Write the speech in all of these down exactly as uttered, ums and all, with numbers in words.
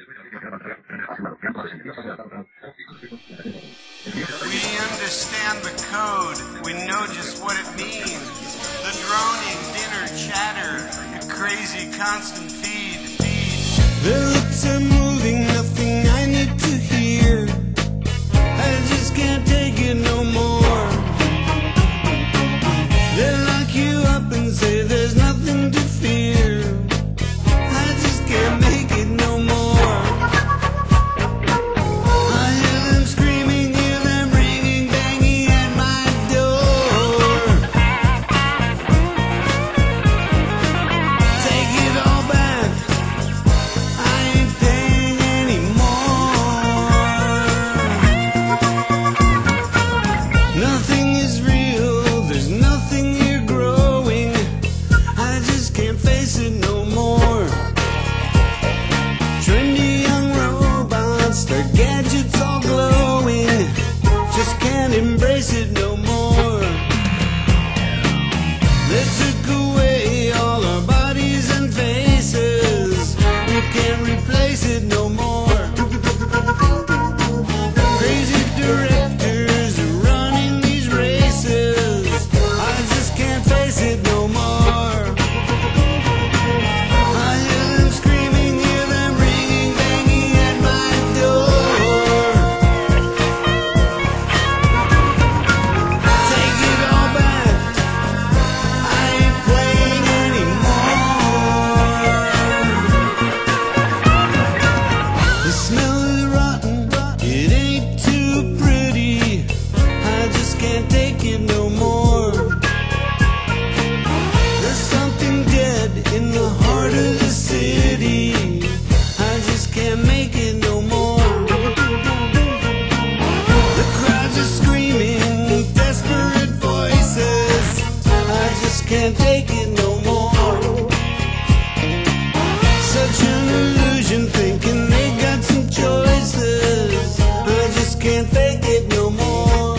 We understand the code. We know just what it means. The droning, dinner chatter, the crazy constant feed, feed. The lips are moving, nothing I need to hear. I just can't take it no more. They lock you up and say there's nothing to fear. I just can't make it no more. I hear them screaming, hear them ringing, banging at my door. Take it all back, I ain't paying anymore. Nothing is real, there's nothing here growing. I just can't face it no more. Trendy young robots, their gadgets all glowing. Just can't embrace it no more. They took away all our bodies and faces. We can't replace it no more. Crazy directors are running these races. I just can't face it no more. I hear them screaming, hear them ringing, banging at my door. Take it all back, I ain't playing anymore. The smell is rotten, it ain't too pretty. I just can't take it no more. There's something dead in the heart of the city. I just can't make it no more. The crowds are screaming, desperate voices. I just can't take it no more. Such an illusion, thinking they got some choices. I just can't take it no more.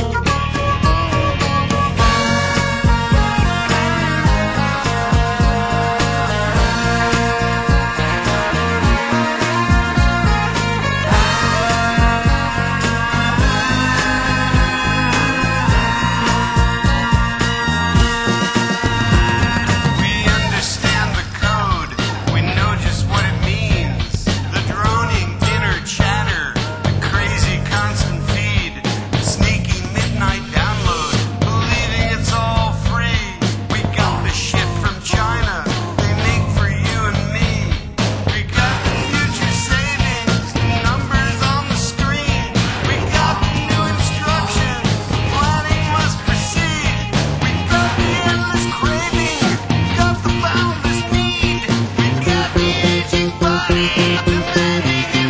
We understand the code. We know just what it means. The droning, dinner chatter, the crazy constant feed, the sneaky midnight download, believing it's all free. We got the shit from China they make for you and me. We got the future savings, the numbers on the screen. We got the new instructions, the planning must proceed. We got the endless craving, got the boundless need. We got the aging body demanding